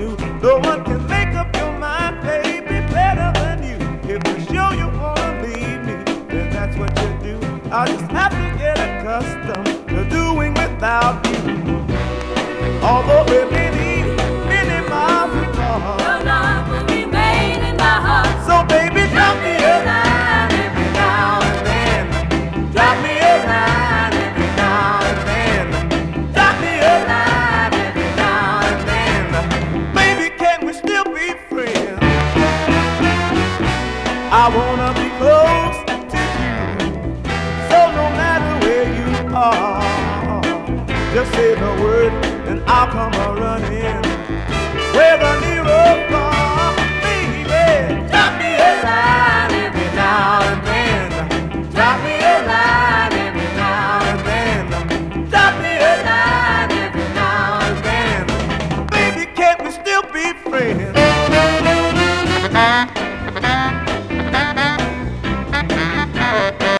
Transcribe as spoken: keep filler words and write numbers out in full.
true. No one can make up your mind, baby, better than you. If you sure you wanna leave me, then that's what you do. I'll just have to get accustomed to doing without you. Although we're many, many miles apart, your love will remain in my heart. so baby, drop me a line every now and then. Drop me a line every now and then. Drop me a line every now and then. Baby, can we still be friends? I wanna